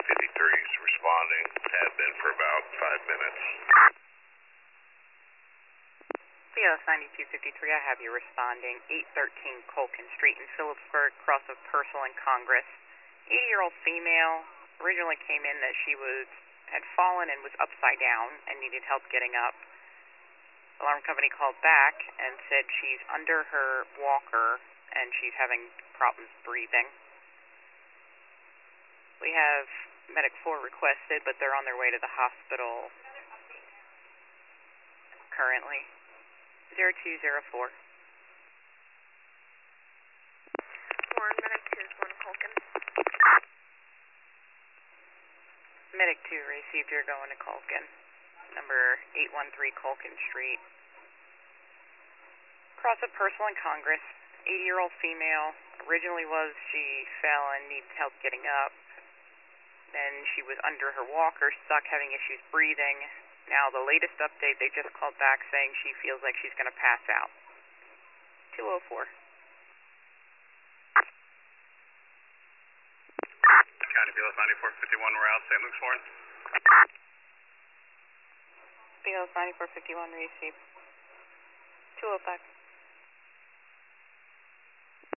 is responding, had been for about 5 minutes. BLS 9253, I have you responding. 813 Colkin Street in Phillipsburg, cross of Purcell and Congress. 80-year-old female originally came in that she had fallen and was upside down and needed help getting up. Alarm company called back and said she's under her walker and she's having problems breathing. We have Medic 4 requested, but they're on their way to the hospital currently. 0204. Warren, Medic 2 is 1 Colkin. Medic 2 received, you're going to Colkin. Number 813 Colkin Street. Cross of Purcell and Congress. 80-year-old female. Originally she fell and needs help getting up. Then she was under her walker, stuck, having issues breathing. Now the latest update, they just called back saying she feels like she's going to pass out. 204. County BLS 9451, we're out, St. Luke's Warren. BLS 9451 received. 205.